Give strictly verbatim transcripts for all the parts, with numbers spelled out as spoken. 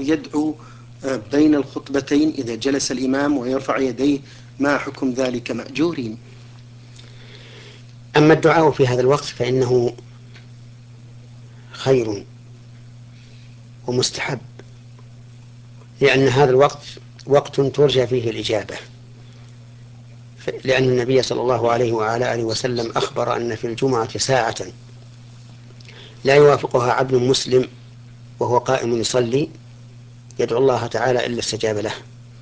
يدعو بين الخطبتين إذا جلس الإمام ويرفع يديه، ما حكم ذلك مأجورين؟ أما الدعاء في هذا الوقت فإنه خير ومستحب، لأن هذا الوقت وقت ترجى فيه الإجابة، لأن النبي صلى الله عليه وعلى آله وسلم أخبر أن في الجمعة ساعة لا يوافقها عبد مسلم وهو قائم يصلي يدعو الله تعالى إلا استجاب له.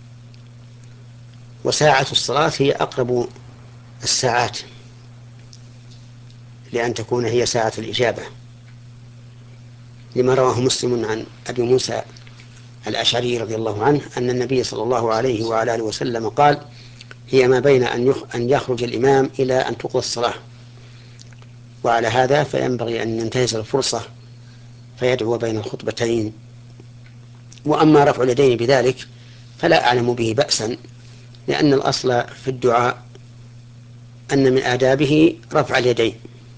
وساعة الصلاة هي أقرب الساعات لأن تكون هي ساعة الإجابة، لما رواه مسلم عن أبي موسى الأشعري رضي الله عنه أن النبي صلى الله عليه وعلى آله وسلم قال: هي ما بين أن يخرج الإمام إلى أن تقضى الصلاة. وعلى هذا فينبغي أن ينتهز الفرصة فيدعو بين الخطبتين. وأما رفع اليدين بذلك فلا أعلم به بأسا، لأن الأصل في الدعاء أن من آدابه رفع اليدين،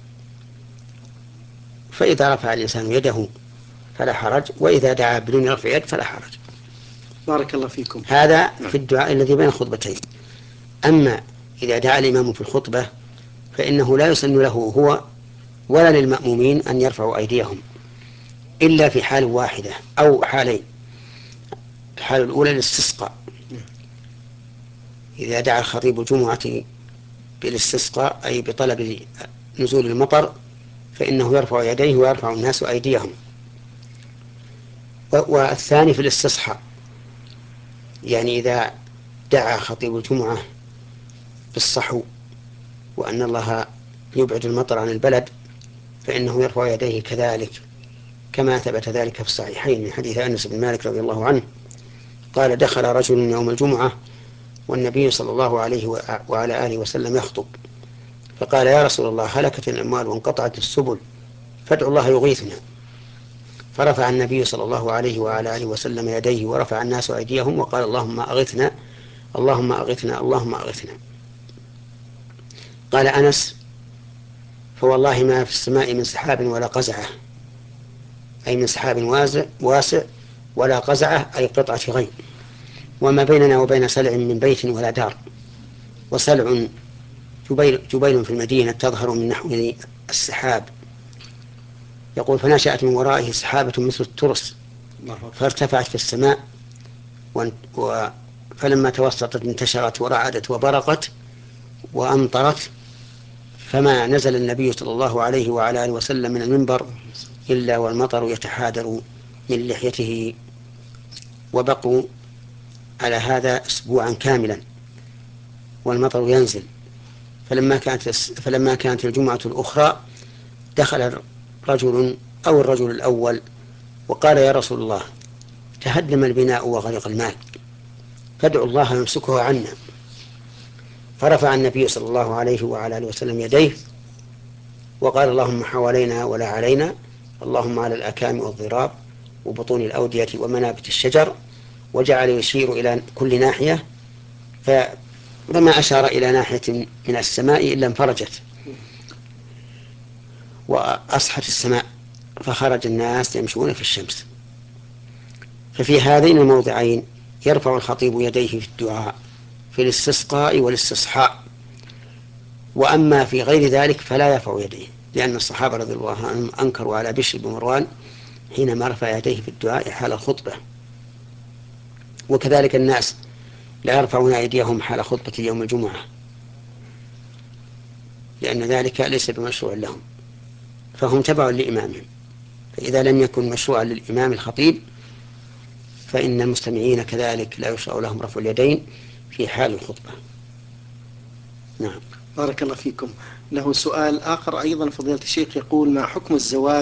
فإذا رفع الإنسان يده فلا حرج، وإذا دعا بدون رفع يد فلا حرج. بارك الله فيكم. هذا في الدعاء الذي بين الخطبتين. أما إذا دعا الإمام في الخطبة فإنه لا يسن له هو ولا للمأمومين أن يرفعوا أيديهم إلا في حال واحدة أو حالين. الحالة الأولى الاستسقاء، إذا دعا الخطيب الجمعة بالاستسقاء أي بطلب نزول المطر فإنه يرفع يديه ويرفع الناس أيديهم. والثاني في الاستصحاء، يعني إذا دعا خطيب الجمعة بالصحو وأن الله يبعد المطر عن البلد فإنه يرفع يديه كذلك، كما ثبت ذلك في الصحيحين من حديث أنس بن مالك رضي الله عنه قال: دخل رجل يوم الجمعة والنبي صلى الله عليه وعلى آله وسلم يخطب، فقال: يا رسول الله، هلكت الأموال وانقطعت السبل فادعوا الله يغيثنا. فرفع النبي صلى الله عليه وعلى آله وسلم يديه ورفع الناس أيديهم وقال: اللهم أغثنا اللهم أغثنا اللهم أغثنا. قال أنس: فوالله ما في السماء من سحاب ولا قزعة، أي من سحاب واسع, واسع ولا قزعة أي قطعة غيم، وما بيننا وبين سلع من بيت ولا دار. وسلع جبيل, جبيل في المدينة تظهر من نحو السحاب. يقول: فنشأت من ورائه سحابة مثل الترس فارتفعت في السماء، و فلما توسطت انتشرت ورعدت وبرقت وأمطرت، فما نزل النبي صلى الله عليه وعلى آله وسلم من المنبر إلا والمطر يتحادر من لحيته. وبقوا على هذا أسبوعا كاملا والمطر ينزل. فلما كانت فلما كانت الجمعة الأخرى دخل رجل أو الرجل الأول وقال: يا رسول الله، تهدم البناء وغرق المال فادعوا الله يمسكه عنا. فرفع النبي صلى الله عليه وعلى آله وسلم يديه وقال: اللهم حوالينا ولا علينا، اللهم على الأكام والضراب وبطون الأودية ومنابت الشجر. وجعل يشير إلى كل ناحية، فما أشار إلى ناحية من السماء إلا انفرجت وأصحت السماء فخرج الناس يمشون في الشمس. ففي هذين الموضعين يرفع الخطيب يديه في الدعاء في الاستسقاء والاستصحاء. وأما في غير ذلك فلا يرفع يديه، لأن الصحابة رضي الله عنهم أنكروا على بشر بن مروان حينما رفع يديه في الدعاء حال الخطبة. وكذلك الناس لا يرفعون أيديهم حال خطبة يوم الجمعة، لأن ذلك ليس بمشروع لهم، فهم تبع لإمامهم. فإذا لم يكن مشروعا للإمام الخطيب فإن المستمعين كذلك لا يشرع لهم رفع اليدين في حال الخطبة. نعم. بارك الله فيكم. له سؤال آخر أيضا فضيلة الشيخ، يقول: ما حكم الزواج